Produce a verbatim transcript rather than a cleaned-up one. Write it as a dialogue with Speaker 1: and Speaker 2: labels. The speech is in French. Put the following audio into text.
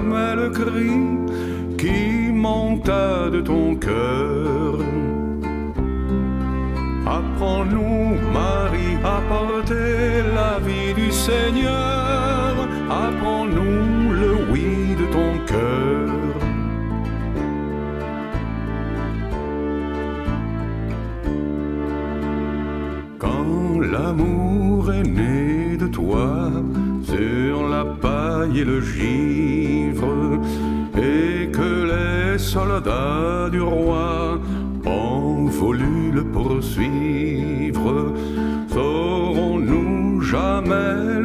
Speaker 1: jamais le cri qui monta de ton cœur. Apprends-nous, Marie, à porter la vie du Seigneur. Apprends-nous le oui de ton cœur. Quand l'amour est né de toi, sur la paille et le givre, et que les soldats du roi ont voulu le poursuivre, saurons-nous jamais